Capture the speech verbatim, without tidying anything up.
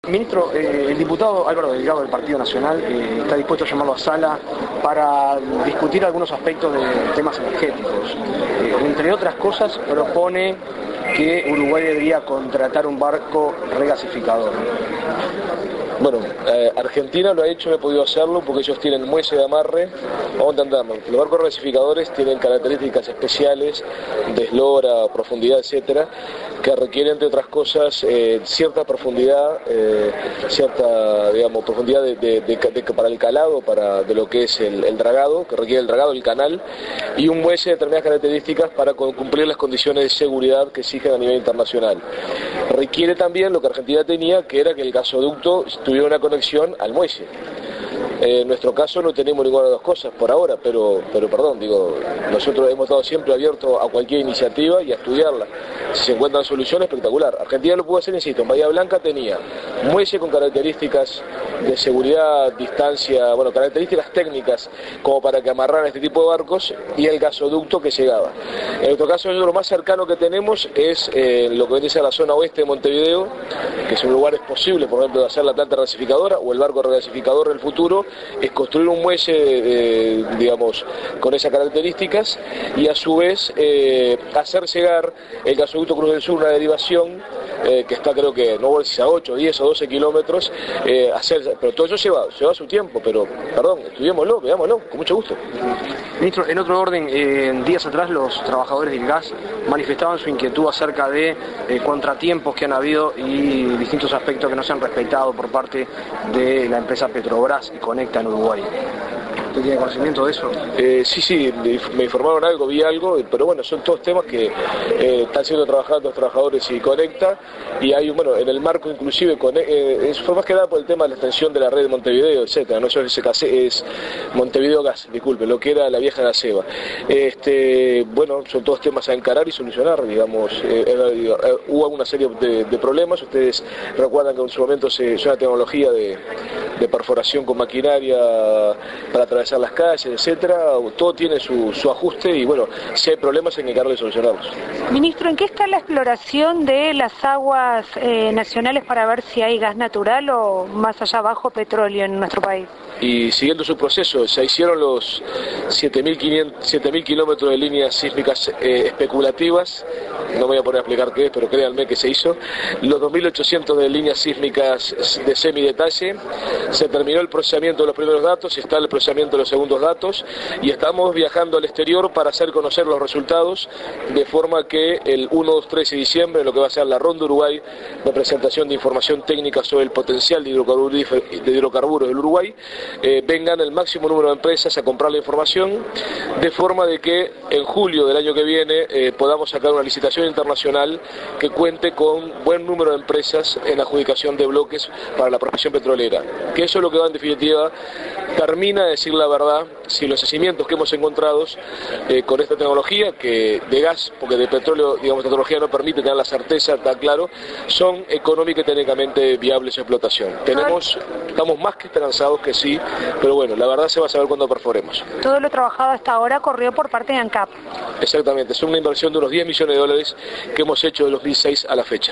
Ministro, eh, el diputado Álvaro Delgado del Partido Nacional eh, está dispuesto a llamarlo a sala para discutir algunos aspectos de temas energéticos. Eh, entre otras cosas, propone que Uruguay debería contratar un barco regasificador. Bueno, eh, Argentina lo ha hecho, no ha podido hacerlo porque ellos tienen muelle de amarre. Vamos a entenderlo. Los barcos regasificadores tienen características especiales de eslora, profundidad, etcétera, que requieren, entre otras cosas, eh, cierta profundidad, eh, cierta, digamos, profundidad de, de, de, de, para el calado, para de lo que es el, el dragado, que requiere el dragado del canal, y un muelle de determinadas características para cumplir las condiciones de seguridad que exigen a nivel internacional. Requiere también lo que Argentina tenía, que era que el gasoducto tuviera una conexión al muelle. Eh, en nuestro caso no tenemos ninguna de las dos cosas por ahora, pero, pero perdón, digo, nosotros hemos estado siempre abiertos a cualquier iniciativa y a estudiarla. Si se encuentran soluciones, espectacular. Argentina lo pudo hacer, insisto, en Bahía Blanca tenía muelle con características de seguridad, distancia, bueno, características técnicas como para que amarraran este tipo de barcos y el gasoducto que llegaba. En nuestro caso, lo más cercano que tenemos es eh, lo que viene a ser la zona oeste de Montevideo, que son lugares posibles, por ejemplo, de hacer la planta regasificadora o el barco regasificador en el futuro, es construir un muelle, eh, digamos, con esas características y a su vez eh, hacer llegar el gasoducto Cruz del Sur, una derivación eh, que está, creo que, no voy a decir a ocho, diez o doce kilómetros, eh, hacer, pero todo eso lleva, lleva su tiempo, pero, perdón, estudiémoslo, veámoslo, con mucho gusto. Ministro, en otro orden, eh, días atrás los trabajadores del gas manifestaban su inquietud acerca de eh, contratiempos que han habido y distintos aspectos que no se han respetado por parte de la empresa Petrobras y Conecta en Uruguay. ¿Usted tiene conocimiento de eso? Eh, sí, sí, me informaron algo, vi algo, pero bueno, son todos temas que eh, están siendo trabajados los trabajadores y Conecta, y hay, bueno, en el marco inclusive, eh, es, fue más que nada por el tema de la extensión de la red de Montevideo, etcétera, no eso es, es Montevideo Gas, disculpe, lo que era la vieja Gaseba. Este, bueno, son todos temas a encarar y solucionar, digamos, eh, eh, eh, hubo una serie de, de problemas, ustedes recuerdan que en su momento se usó una tecnología de, de perforación con maquinaria para atravesar las calles, etcétera, todo tiene su, su ajuste y bueno, si hay problemas hay que encargarle de solucionarlos. Ministro, ¿en qué está la exploración de las aguas eh, nacionales para ver si hay gas natural o más allá abajo petróleo en nuestro país? Y siguiendo su proceso, se hicieron los siete mil kilómetros de líneas sísmicas eh, especulativas, no me voy a poner a explicar qué es, pero créanme que se hizo, los dos mil ochocientos de líneas sísmicas de semidetalle, se terminó el procesamiento de los primeros datos, está el procesamiento de los segundos datos y estamos viajando al exterior para hacer conocer los resultados, de forma que el uno, dos, tres de diciembre, lo que va a ser la Ronda Uruguay, la presentación de información técnica sobre el potencial de hidrocarburos, de hidrocarburos del Uruguay, eh, vengan el máximo número de empresas a comprar la información, de forma de que en julio del año que viene eh, podamos sacar una licitación internacional que cuente con buen número de empresas en adjudicación de bloques para la profesión petrolera, que eso es lo que va en definitiva, termina de decir la verdad si los yacimientos que hemos encontrado eh, con esta tecnología, que de gas, porque de petróleo, digamos, la tecnología no permite tener la certeza, está claro, son económica y técnicamente viables su explotación. Tenemos, estamos más que esperanzados que sí, pero bueno, la verdad se va a saber cuando perforemos. Todo lo trabajado hasta ahora corrió por parte de ANCAP. Exactamente, es una inversión de unos diez millones de dólares que hemos hecho de dos mil seis a la fecha.